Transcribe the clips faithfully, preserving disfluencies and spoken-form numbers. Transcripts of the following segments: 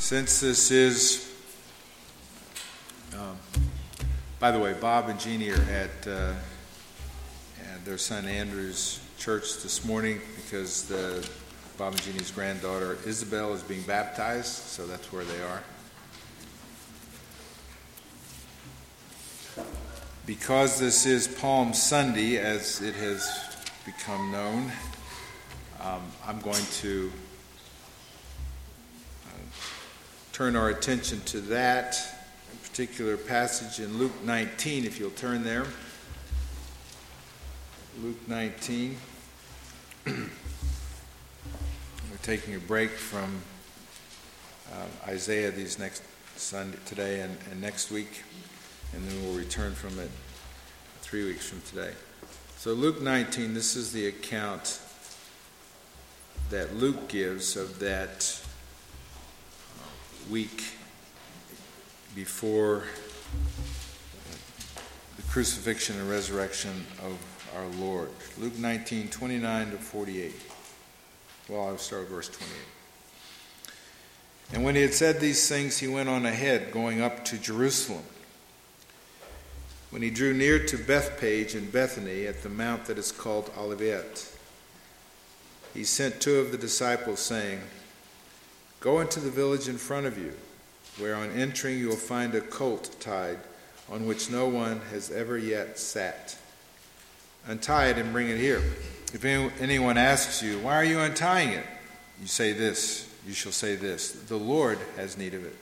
Since this is, um, by the way, Bob and Jeannie are at, uh, at their son Andrew's church this morning because the, Bob and Jeannie's granddaughter Isabel is being baptized, so that's where they are. Because this is Palm Sunday, as it has become known, um, I'm going to turn our attention to that particular passage in Luke nineteen, if you'll turn there. Luke nineteen. We're taking a break from uh, Isaiah these next Sunday, today and, and next week, and then we'll return from it three weeks from today. So Luke nineteen, this is the account that Luke gives of that week before the crucifixion and resurrection of our Lord. Luke nineteen, twenty-nine to forty-eight. Well, I'll start with verse twenty-eight. And when he had said these things, he went on ahead, going up to Jerusalem. When he drew near to Bethpage and Bethany at the mount that is called Olivet, he sent two of the disciples, saying, "Go into the village in front of you, where on entering you will find a colt tied, on which no one has ever yet sat. Untie it and bring it here. If anyone asks you, 'Why are you untying it?' you say this, you shall say this, 'The Lord has need of it.'"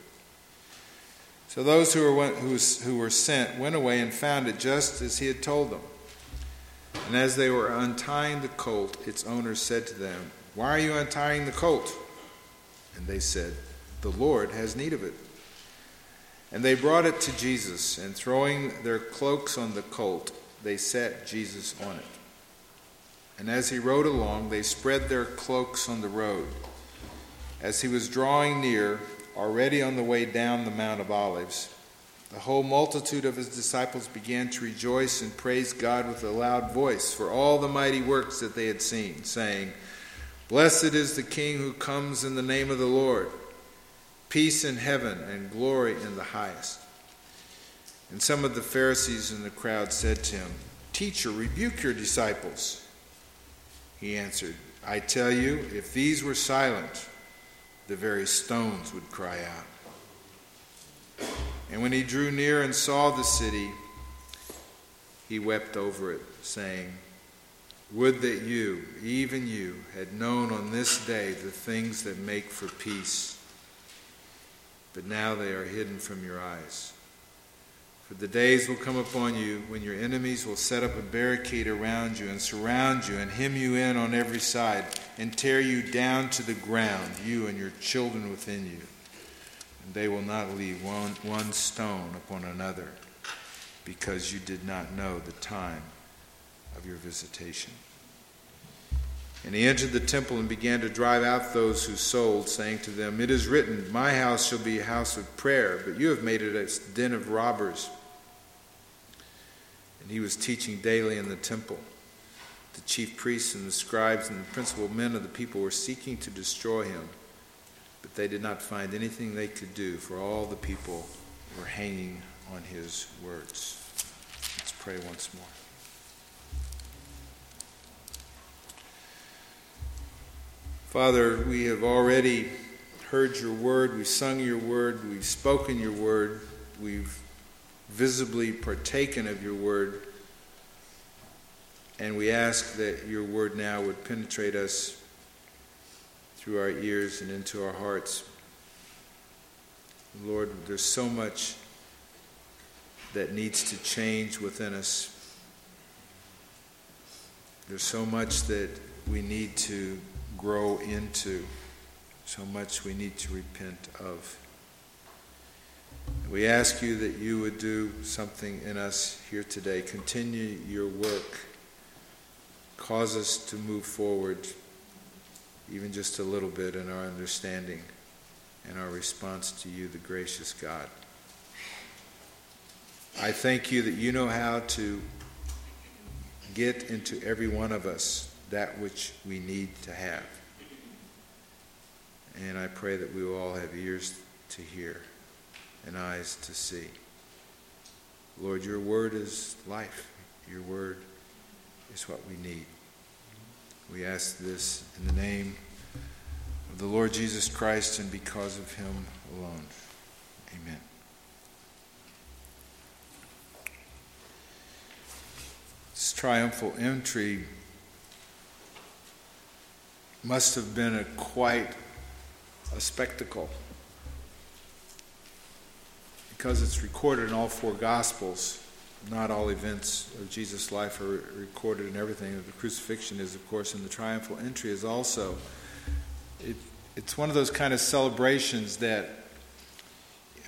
So those who were, who were sent went away and found it just as he had told them. And as they were untying the colt, its owner said to them, "Why are you untying the colt?" And they said, "The Lord has need of it." And they brought it to Jesus, and throwing their cloaks on the colt, they set Jesus on it. And as he rode along, they spread their cloaks on the road. As he was drawing near, already on the way down the Mount of Olives, the whole multitude of his disciples began to rejoice and praise God with a loud voice for all the mighty works that they had seen, saying, "Blessed is the King who comes in the name of the Lord. Peace in heaven and glory in the highest." And some of the Pharisees in the crowd said to him, "Teacher, rebuke your disciples." He answered, "I tell you, if these were silent, the very stones would cry out." And when he drew near and saw the city, he wept over it, saying, "Would that you, even you, had known on this day the things that make for peace. But now they are hidden from your eyes. For the days will come upon you when your enemies will set up a barricade around you and surround you and hem you in on every side and tear you down to the ground, you and your children within you. And they will not leave one, one stone upon another, because you did not know the time of your visitation." And he entered the temple and began to drive out those who sold, saying to them, "It is written, 'My house shall be a house of prayer,' but you have made it a den of robbers." And he was teaching daily in the temple. The chief priests and the scribes and the principal men of the people were seeking to destroy him, but they did not find anything they could do, for all the people were hanging on his words. Let's pray once more. Father, we have already heard your word, we've sung your word, we've spoken your word, we've visibly partaken of your word, and we ask that your word now would penetrate us through our ears and into our hearts. Lord, there's so much that needs to change within us. There's so much that we need to grow into, so much we need to repent of. We ask you that you would do something in us here today. Continue your work. Cause us to move forward even just a little bit in our understanding and our response to you, the gracious God. I thank you that you know how to get into every one of us that which we need to have. And I pray that we will all have ears to hear and eyes to see. Lord, your word is life. Your word is what we need. We ask this in the name of the Lord Jesus Christ and because of him alone. Amen. This triumphal entry must have been a quite a spectacle, because it's recorded in all four Gospels. Not all events of Jesus' life are recorded in everything. The crucifixion is, of course, and the triumphal entry is also. It, it's one of those kind of celebrations that uh,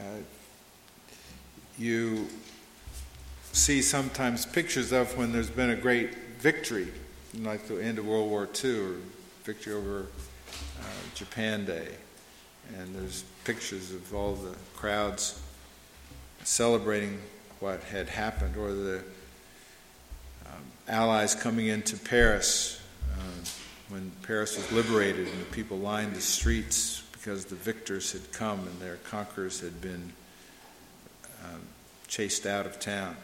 you see sometimes pictures of when there's been a great victory, like the end of World War Two, or victory over uh, Japan Day. And there's pictures of all the crowds celebrating what had happened, or the um, Allies coming into Paris uh, when Paris was liberated and the people lined the streets because the victors had come and their conquerors had been um, chased out of town.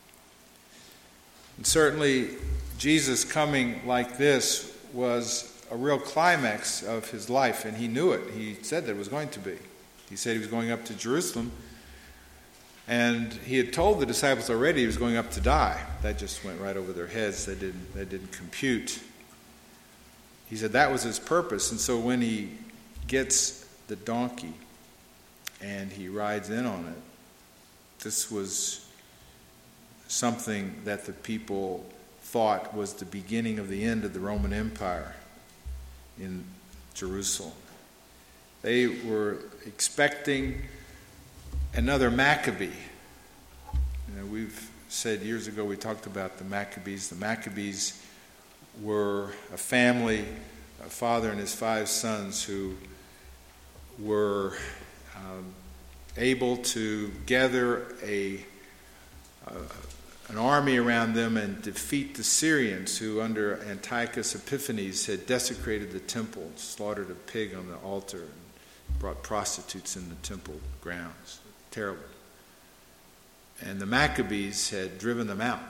And certainly Jesus coming like this was a real climax of his life, and he knew it. He said that it was going to be. He said he was going up to Jerusalem, and he had told the disciples already he was going up to die. That just went right over their heads. They didn't, they didn't compute. He said that was his purpose. And so when he gets the donkey and he rides in on it, this was something that the people thought was the beginning of the end of the Roman Empire in Jerusalem. They were expecting another Maccabee. You know, we've said years ago, we talked about the Maccabees. The Maccabees were a family, a father and his five sons, who were um, able to gather a uh, an army around them and defeat the Syrians, who under Antiochus Epiphanes had desecrated the temple, slaughtered a pig on the altar, and brought prostitutes in the temple grounds. Terrible. And the Maccabees had driven them out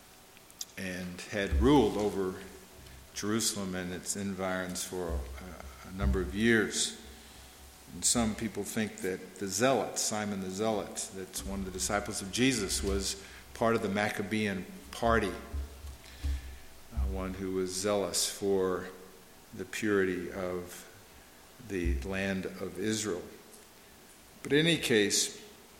and had ruled over Jerusalem and its environs for a, a number of years. And some people think that the Zealot, Simon the Zealot, that's one of the disciples of Jesus, was part of the Maccabean party, uh, one who was zealous for the purity of the land of Israel. But in any case,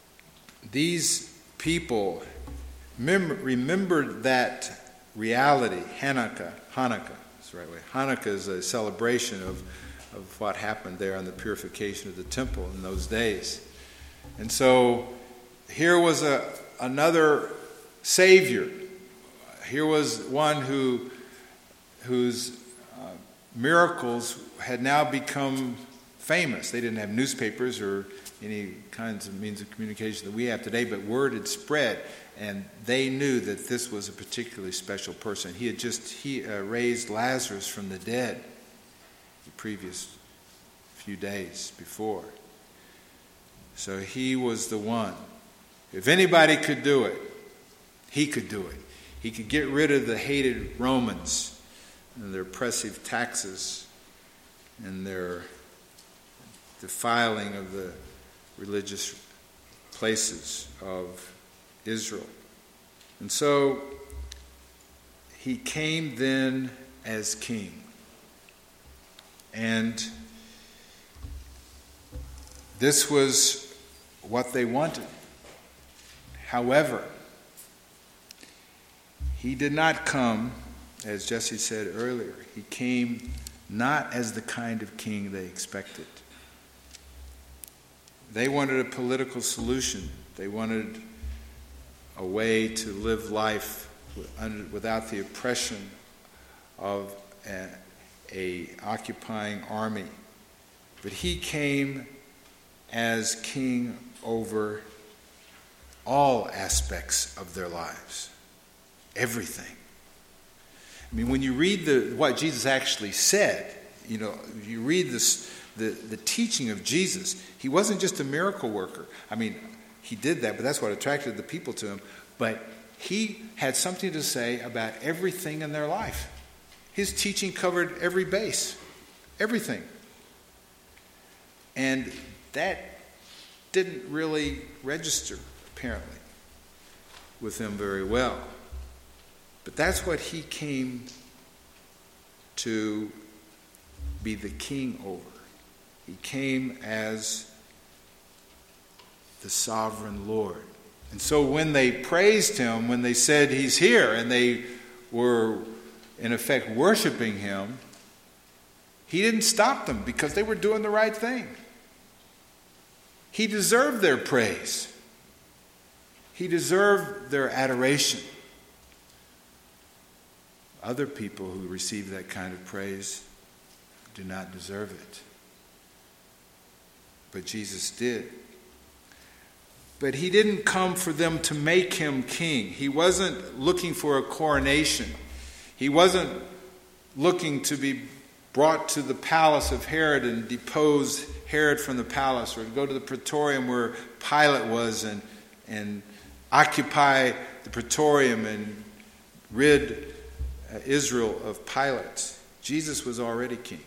these people mem- remembered that reality. Hanukkah, Hanukkah, that's the right way. Hanukkah is a celebration of, of what happened there on the purification of the temple in those days. And so here was a another Savior. Here was one who whose uh, miracles had now become famous. They didn't have newspapers or any kinds of means of communication that we have today, but word had spread, and they knew that this was a particularly special person. He had just he uh, raised Lazarus from the dead the previous few days before. So he was the one. If anybody could do it, he could do it. He could get rid of the hated Romans and their oppressive taxes and their defiling of the religious places of Israel. And so he came then as king. And this was what they wanted. However, he did not come, as Jesse said earlier, he came not as the kind of king they expected. They wanted a political solution. They wanted a way to live life without the oppression of a, a occupying army. But he came as king over all aspects of their lives. Everything. I mean, when you read the what Jesus actually said, you know, you read this, the, the teaching of Jesus. He wasn't just a miracle worker. I mean, he did that, but that's what attracted the people to him. But he had something to say about everything in their life. His teaching covered every base, everything. And that didn't really register, apparently, with him very well. But that's what he came to be the king over. He came as the sovereign Lord. And so when they praised him, when they said he's here, and they were in effect worshiping him, he didn't stop them because they were doing the right thing. He deserved their praise. He deserved their adoration. Other people who receive that kind of praise do not deserve it. But Jesus did. But he didn't come for them to make him king. He wasn't looking for a coronation. He wasn't looking to be brought to the palace of Herod and depose Herod from the palace, or to go to the praetorium where Pilate was and, and occupy the praetorium and rid uh, Israel of Pilate. Jesus was already king.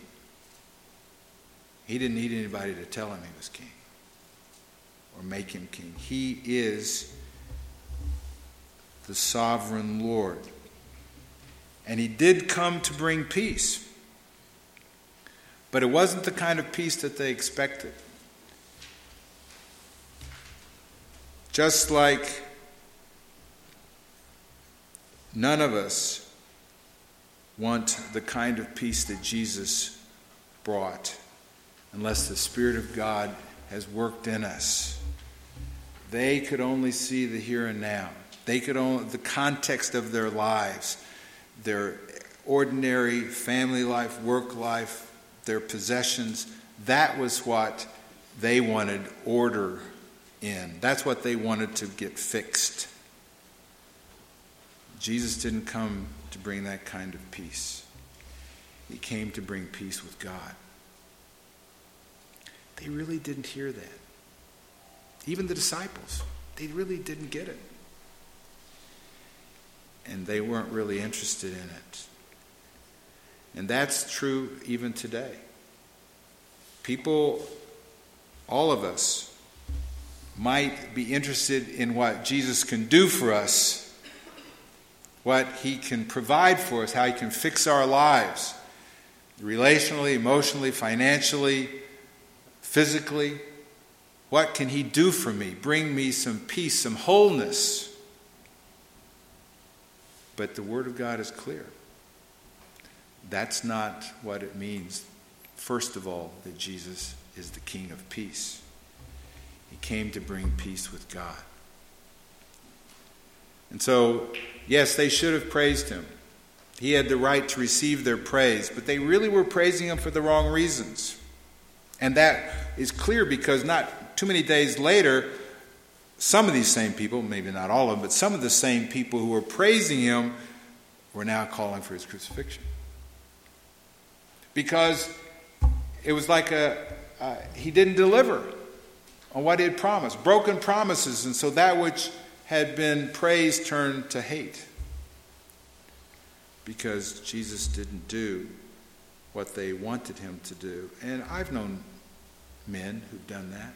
He didn't need anybody to tell him he was king or make him king. He is the sovereign Lord. And he did come to bring peace. But it wasn't the kind of peace that they expected. Just like none of us want the kind of peace that Jesus brought unless the Spirit of God has worked in us. They could only see the here and now. They could only, the context of their lives, their ordinary family life, work life, their possessions. That was what they wanted order in. That's what they wanted to get fixed. Jesus didn't come to bring that kind of peace. He came to bring peace with God. They really didn't hear that. Even the disciples, they really didn't get it. And they weren't really interested in it. And that's true even today. People, all of us, might be interested in what Jesus can do for us, what he can provide for us, how he can fix our lives, relationally, emotionally, financially, physically. What can he do for me? Bring me some peace, some wholeness. But the Word of God is clear. That's not what it means, first of all, that Jesus is the King of peace. He came to bring peace with God. And so, yes, they should have praised him. He had the right to receive their praise, but they really were praising him for the wrong reasons. And that is clear because not too many days later, some of these same people, maybe not all of them, but some of the same people who were praising him were now calling for his crucifixion. Because it was like a, uh, he didn't deliver on what he had promised. Broken promises, and so that which had been praised turned to hate. Because Jesus didn't do what they wanted him to do. And I've known men who've done that.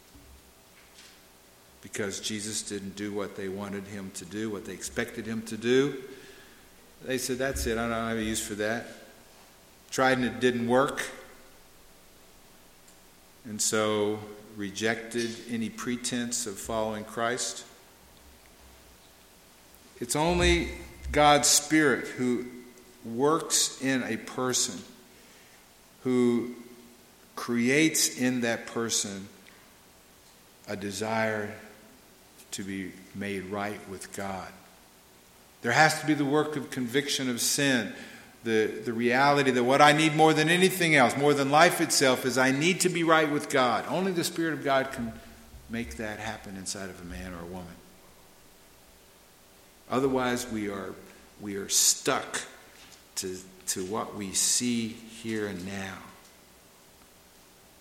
Because Jesus didn't do what they wanted him to do, what they expected him to do. They said, that's it, I don't have a use for that. Tried and it didn't work. And so rejected any pretense of following Christ. It's only God's Spirit who works in a person, who creates in that person a desire to be made right with God. There has to be the work of conviction of sin, the, the reality that what I need more than anything else, more than life itself, is I need to be right with God. Only the Spirit of God can make that happen inside of a man or a woman. Otherwise, we are we are stuck to, to what we see here and now.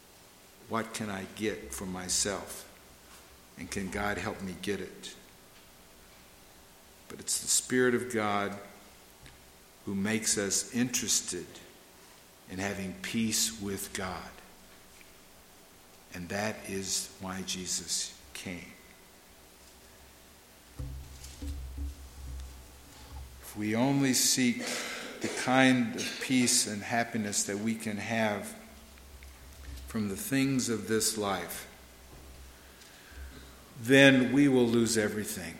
what can I get for myself? And can God help me get it? But it's the Spirit of God who makes us interested in having peace with God. And that is why Jesus came. If we only seek the kind of peace and happiness that we can have from the things of this life, then we will lose everything.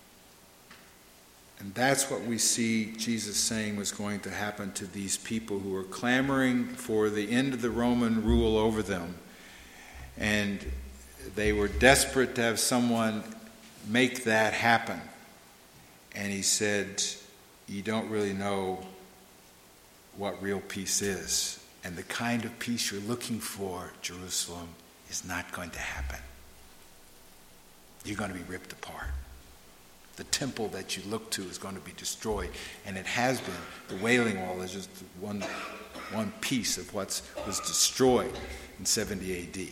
And that's what we see Jesus saying was going to happen to these people who were clamoring for the end of the Roman rule over them. And they were desperate to have someone make that happen. And he said, you don't really know what real peace is. And the kind of peace you're looking for, Jerusalem, is not going to happen. You're going to be ripped apart. The temple that you look to is going to be destroyed. And it has been. The Wailing Wall is just one, one piece of what was destroyed in seventy A D.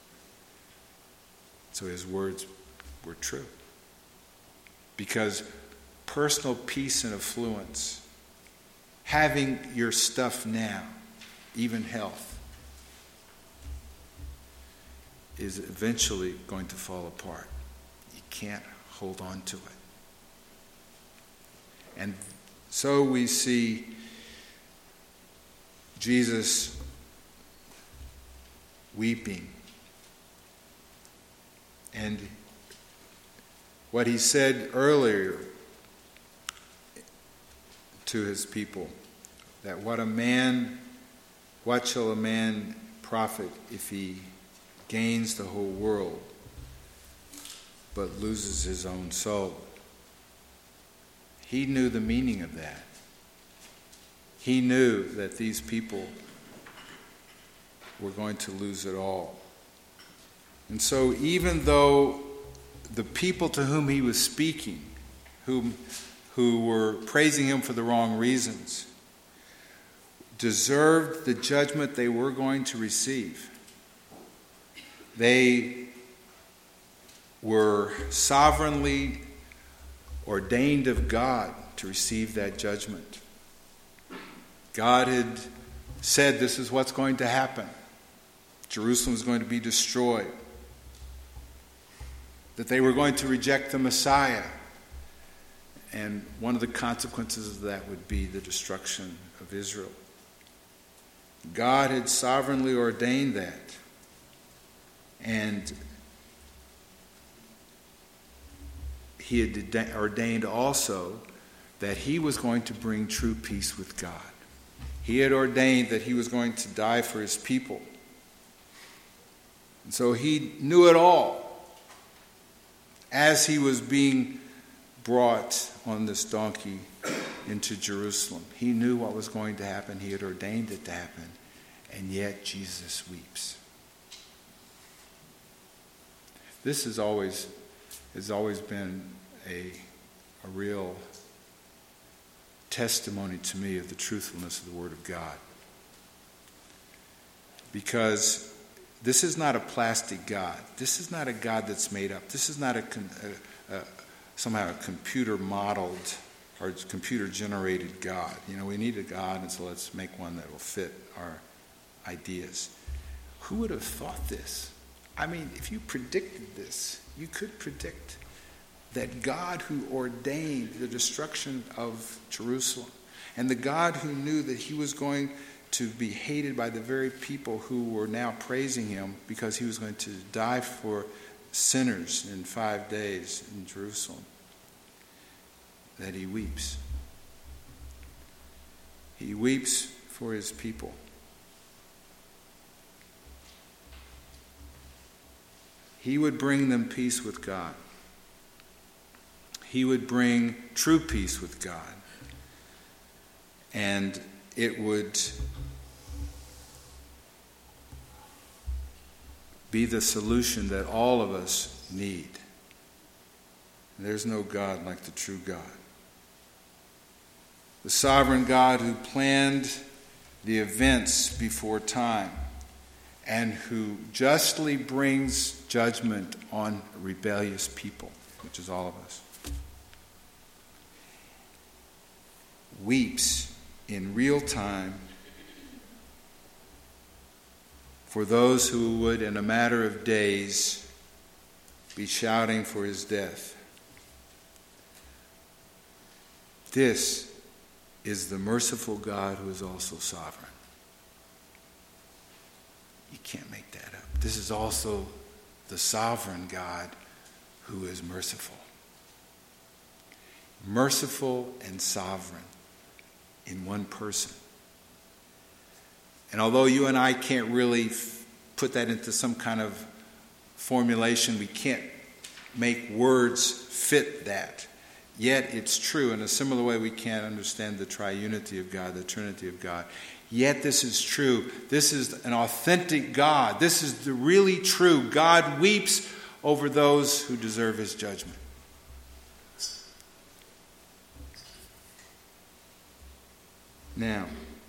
So his words were true. Because personal peace and affluence, having your stuff now, even health, is eventually going to fall apart. You can't hold on to it. And so we see Jesus weeping. And what he said earlier to his people, that what a man, what shall a man profit if he gains the whole world but loses his own soul? He knew the meaning of that. He knew that these people were going to lose it all. And so even though the people to whom he was speaking, whom, who were praising him for the wrong reasons, deserved the judgment they were going to receive, they were sovereignly ordained of God to receive that judgment. God had said this is what's going to happen. Jerusalem is going to be destroyed. That they were going to reject the Messiah. And one of the consequences of that would be the destruction of Israel. God had sovereignly ordained that. And he had ordained also that he was going to bring true peace with God. He had ordained that he was going to die for his people. And so he knew it all as he was being brought on this donkey into Jerusalem. He knew what was going to happen. He had ordained it to happen. And yet Jesus weeps. This has always, has always been a, a real testimony to me of the truthfulness of the Word of God. Because this is not a plastic God. This is not a God that's made up. This is not a, a, a somehow a computer modeled or computer generated God. You know, we need a God, and so let's make one that will fit our ideas. Who would have thought this? I mean, if you predicted this, you could predict that God who ordained the destruction of Jerusalem, and the God who knew that he was going to be hated by the very people who were now praising him because he was going to die for sinners in five days in Jerusalem, that he weeps. He weeps for his people. He would bring them peace with God. He would bring true peace with God. And it would be the solution that all of us need. There's no God like the true God. The sovereign God who planned the events before time and who justly brings judgment on rebellious people, which is all of us, weeps in real time for those who would, in a matter of days, be shouting for his death. This is the merciful God who is also sovereign. You can't make that up. This is also the sovereign God who is merciful. Merciful and sovereign in one person. And although you and I can't really f- put that into some kind of formulation, we can't make words fit that. Yet it's true. In a similar way, we can't understand the triunity of God, the Trinity of God. Yet this is true. This is an authentic God. This is the really true. God weeps over those who deserve his judgment. Now,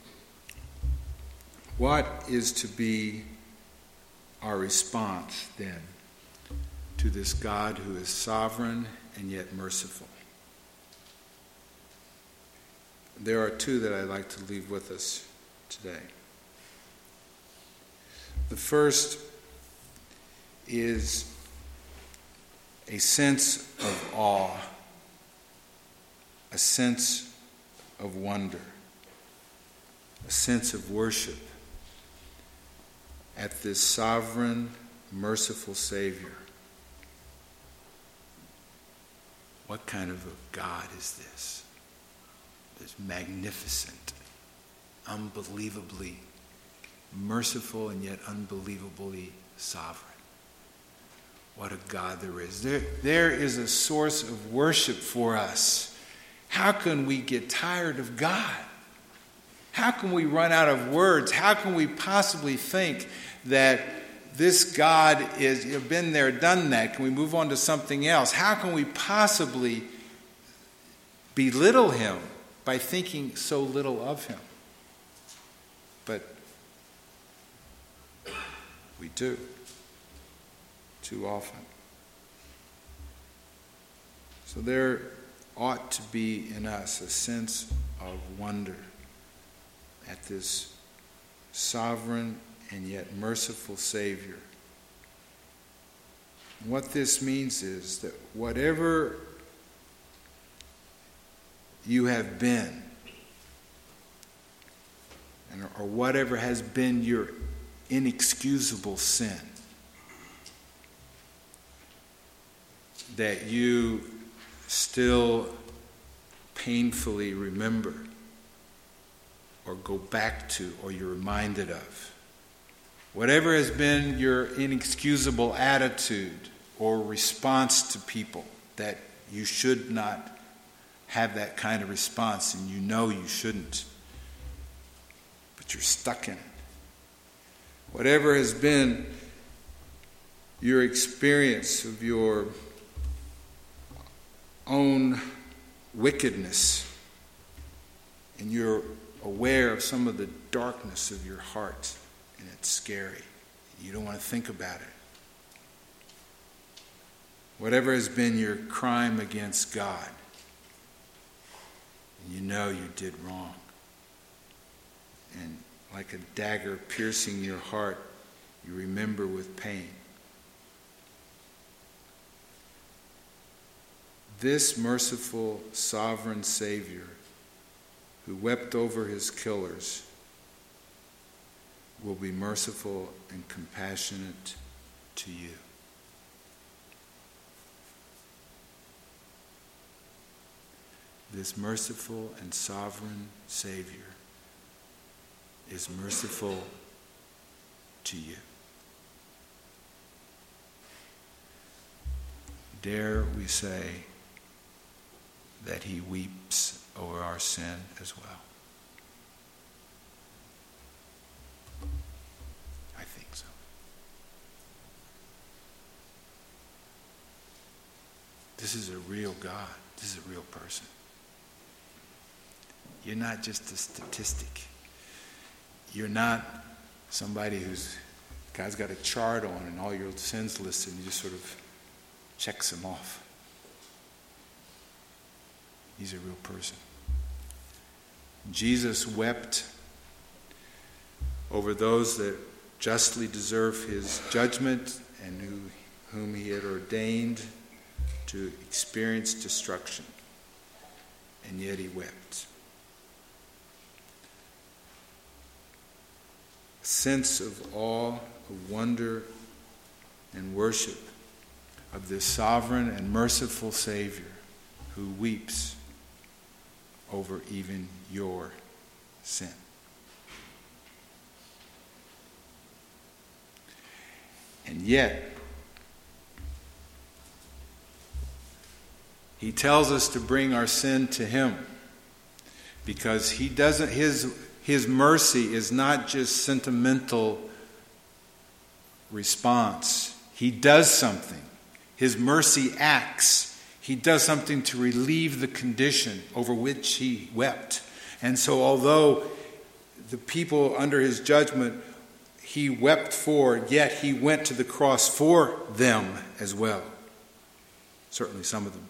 what is to be our response then to this God who is sovereign and yet merciful? There are two that I'd like to leave with us today. The first is a sense of awe, a sense of wonder, a sense of worship at this sovereign, merciful Savior. What kind of a God is this? This magnificent, unbelievably merciful and yet unbelievably sovereign. What a God there is. There, there is a source of worship for us. How can we get tired of God? How can we run out of words? How can we possibly think that this God is, you've been there, done that? Can we move on to something else? How can we possibly belittle him by thinking so little of him? But we do, too often. So there ought to be in us a sense of wonder at this sovereign and yet merciful Savior. What this means is that whatever you have been, and or whatever has been your inexcusable sin, that you still painfully remember or go back to or you're reminded of, whatever has been your inexcusable attitude or response to people, that you should not have that kind of response and you know you shouldn't, but you're stuck in it. Whatever has been your experience of your own wickedness, and you're aware of some of the darkness of your heart, and it's scary. You don't want to think about it. Whatever has been your crime against God, you know you did wrong. And like a dagger piercing your heart, you remember with pain. This merciful, sovereign Savior who wept over his killers will be merciful and compassionate to you. This merciful and sovereign Savior is merciful to you. Dare we say that he weeps over our sin as well? I think so. This is a real God. This is a real person. You're not just a statistic. You're not somebody who's God's got a chart on and all your sins listed, and he just sort of checks them off. He's a real person. Jesus wept over those that justly deserve his judgment and who, whom he had ordained to experience destruction. And yet he wept. A sense of awe, of wonder, and worship of this sovereign and merciful Savior who weeps over even your sin. And yet, he tells us to bring our sin to him, because he doesn't, his, his mercy is not just sentimental response. He does something. His mercy acts. He does something to relieve the condition over which he wept. And so although the people under his judgment he wept for, yet he went to the cross for them as well. Certainly some of them.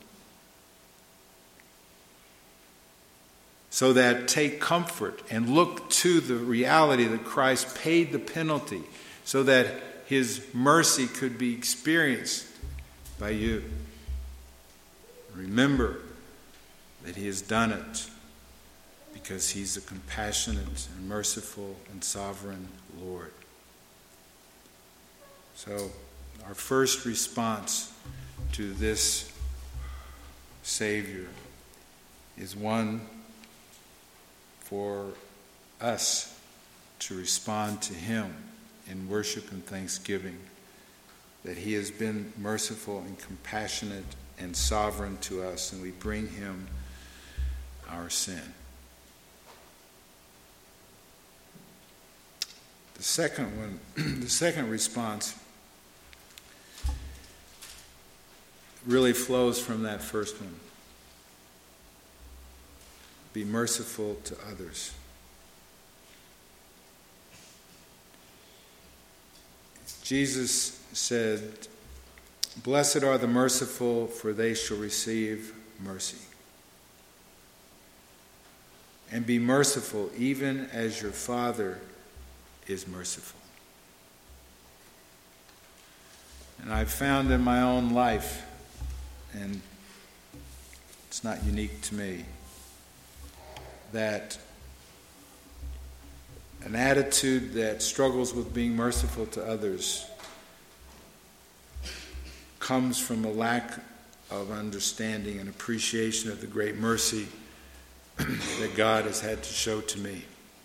So that take comfort and look to the reality that Christ paid the penalty so that his mercy could be experienced by you. Remember that he has done it because he's a compassionate and merciful and sovereign Lord. So our first response to this Savior is one for us to respond to him in worship and thanksgiving, that he has been merciful and compassionate and sovereign to us, and we bring him our sin. The second one, the second response really flows from that first one. Be merciful to others. Jesus said, "Blessed are the merciful, for they shall receive mercy. And be merciful, even as your Father is merciful." And I've found in my own life, and it's not unique to me, that an attitude that struggles with being merciful to others comes from a lack of understanding and appreciation of the great mercy that God has had to show to me.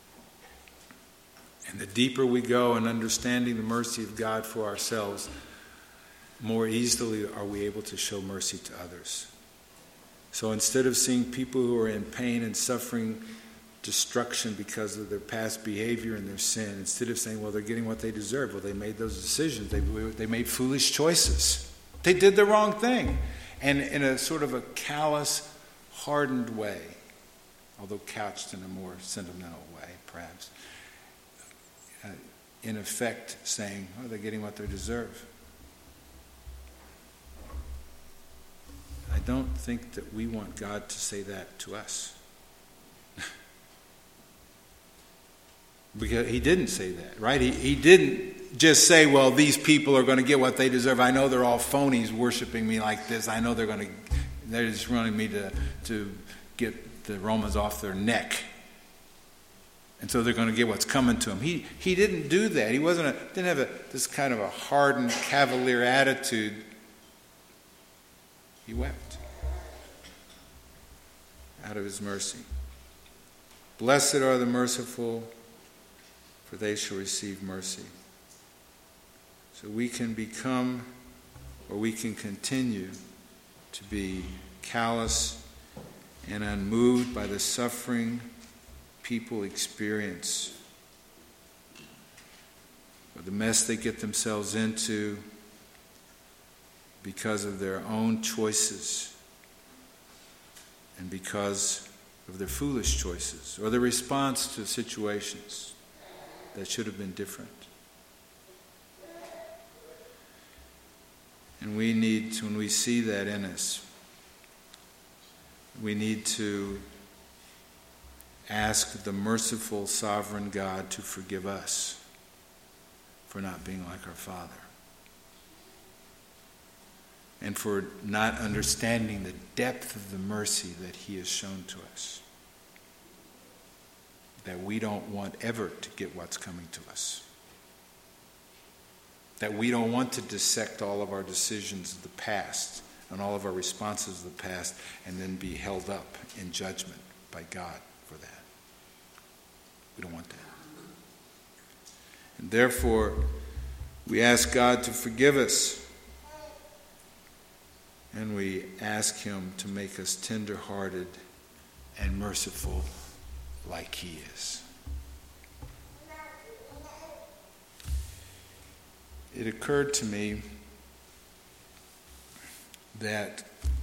And the deeper we go in understanding the mercy of God for ourselves, more easily are we able to show mercy to others. So instead of seeing people who are in pain and suffering destruction because of their past behavior and their sin, instead of saying, well, they're getting what they deserve, well, they made those decisions. They, they made foolish choices. They did the wrong thing. And in a sort of a callous, hardened way, although couched in a more sentimental way, perhaps, uh, in effect saying, oh, they're getting what they deserve. I don't think that we want God to say that to us. Because he didn't say that, right? He, he didn't just say, well, these people are going to get what they deserve. I know they're all phonies worshiping me like this. I know they're going to, they're just running me to, to get the Romans off their neck. And so they're going to get what's coming to them. He, he didn't do that. He wasn't a, didn't have a, this kind of a hardened, cavalier attitude. He wept out of his mercy. Blessed are the merciful, for they shall receive mercy. So we can become, or we can continue to be callous and unmoved by the suffering people experience, or the mess they get themselves into because of their own choices and because of their foolish choices, or their response to situations that should have been different. And we need to, when we see that in us, we need to ask the merciful, sovereign God to forgive us for not being like our Father, and for not understanding the depth of the mercy that He has shown to us, that we don't want ever to get what's coming to us, that we don't want to dissect all of our decisions of the past and all of our responses of the past and then be held up in judgment by God for that. We don't want that. And therefore, we ask God to forgive us. And we ask Him to make us tender-hearted and merciful like He is. It occurred to me that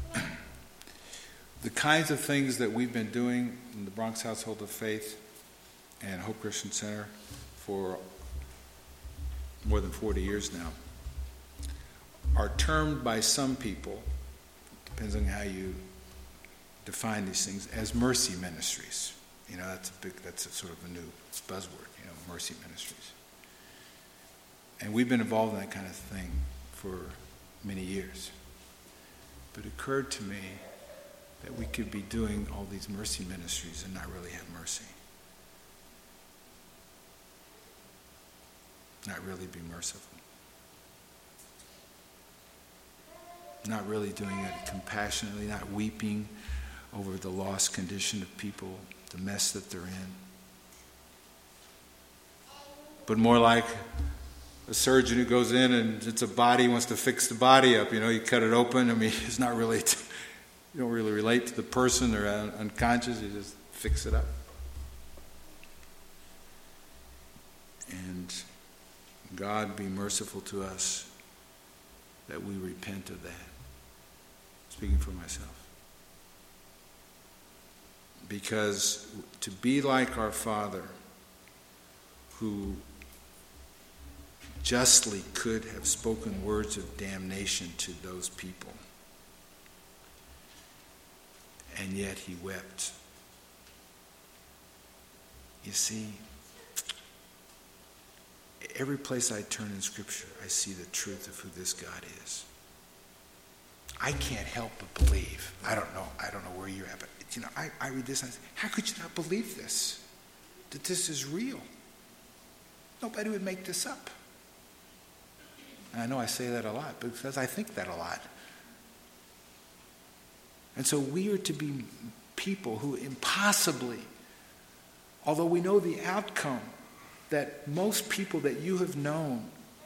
the kinds of things that we've been doing in the Bronx Household of Faith and Hope Christian Center for more than forty years now are termed by some people, depends on how you define these things, as mercy ministries. You know, that's a big, that's a sort of a new buzzword, you know, mercy ministries. And we've been involved in that kind of thing for many years. But it occurred to me that we could be doing all these mercy ministries and not really have mercy. Not really be merciful. Not really doing it compassionately, not weeping over the lost condition of people, the mess that they're in. But more like a surgeon who goes in and it's a body, wants to fix the body up. You know, you cut it open. I mean, it's not really, you don't really relate to the person. They're un- unconscious. You just fix it up. And God be merciful to us that we repent of that. Speaking for myself. Because to be like our Father, who justly could have spoken words of damnation to those people, and yet He wept. You see, every place I turn in Scripture, I see the truth of who this God is. I can't help but believe. I don't know. I don't know where you're at, but you know, I, I read this and I say, how could you not believe this? That this is real? Nobody would make this up. And I know I say that a lot because I think that a lot. And so we are to be people who impossibly, although we know the outcome, that most people that you have known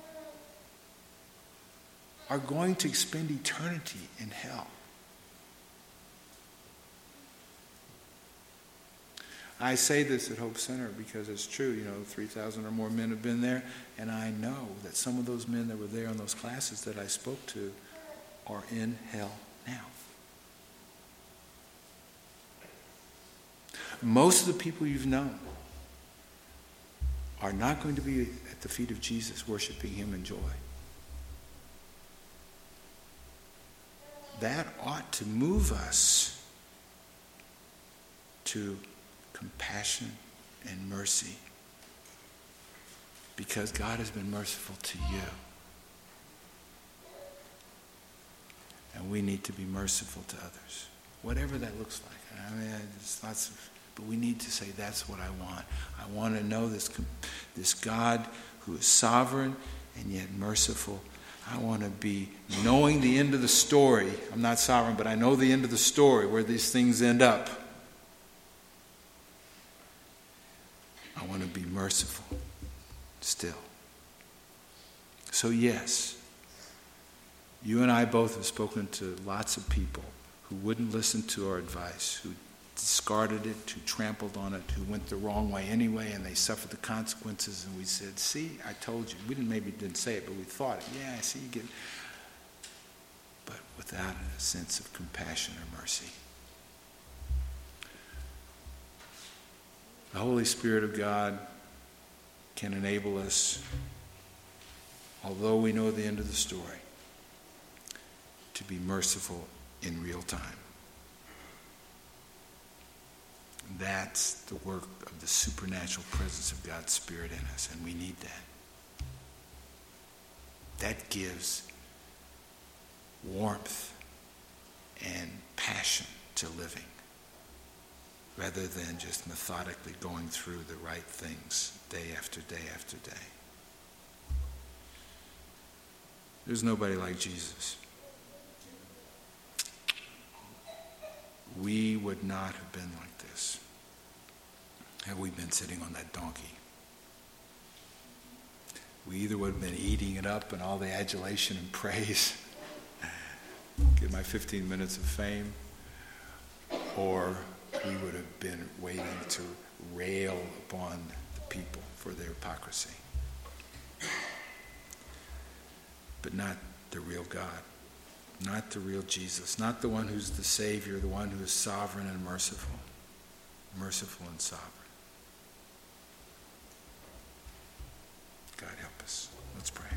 are going to spend eternity in hell. I say this at Hope Center because it's true. You know, three thousand or more men have been there, and I know that some of those men that were there in those classes that I spoke to are in hell now. Most of the people you've known are not going to be at the feet of Jesus worshiping Him in joy. That ought to move us to compassion and mercy, because God has been merciful to you. And we need to be merciful to others, whatever that looks like. I mean, there's lots of, but we need to say, that's what I want. I want to know this, this God who is sovereign and yet merciful. I want to be knowing the end of the story. I'm not sovereign, but I know the end of the story, where these things end up. I want to be merciful still. So yes, you and I both have spoken to lots of people who wouldn't listen to our advice, who discarded it, who trampled on it, who went the wrong way anyway, and they suffered the consequences. And we said, see, I told you. We didn't maybe didn't say it, but we thought it. Yeah, I see you get. But without a sense of compassion or mercy. The Holy Spirit of God can enable us, although we know the end of the story, be merciful in real time. That's the work of the supernatural presence of God's Spirit in us, and we need that. That gives warmth and passion to living, rather than just methodically going through the right things day after day after day. There's nobody like Jesus. We would not have been like this had we been sitting on that donkey. We either would have been eating it up and all the adulation and praise, get my fifteen minutes of fame, or we would have been waiting to rail upon the people for their hypocrisy. But not the real God, not the real Jesus, not the one who's the Savior, the one who is sovereign and merciful, merciful and sovereign. God help us. Let's pray.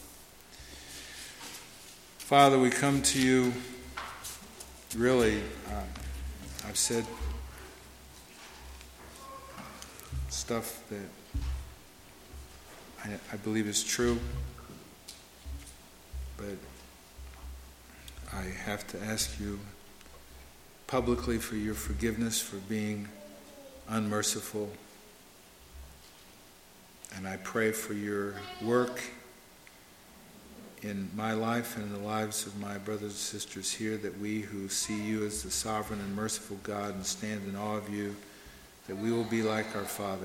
Father, we come to you, really, uh, I've said stuff that I, I believe is true, but I have to ask you publicly for your forgiveness for being unmerciful. And I pray for your work in my life and in the lives of my brothers and sisters here, that we who see you as the sovereign and merciful God and stand in awe of you, that we will be like our Father.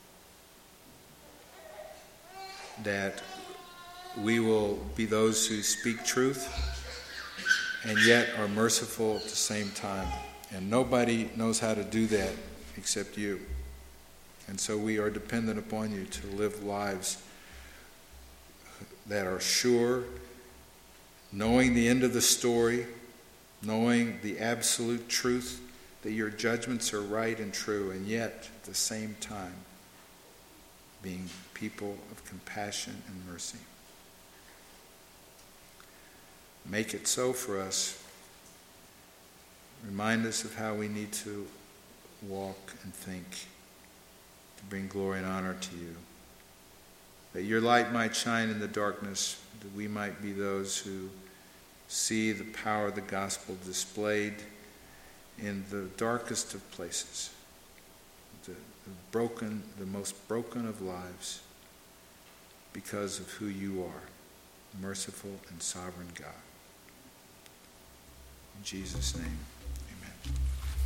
That we will be those who speak truth and yet are merciful at the same time. And nobody knows how to do that except you. And so we are dependent upon you to live lives that are sure, knowing the end of the story, knowing the absolute truth, that your judgments are right and true, and yet at the same time being people of compassion and mercy. Make it so for us. Remind us of how we need to walk and think to bring glory and honor to you. That your light might shine in the darkness, that we might be those who see the power of the gospel displayed in the darkest of places, the, the broken, the most broken of lives, because of who you are, merciful and sovereign God. In Jesus' name, amen.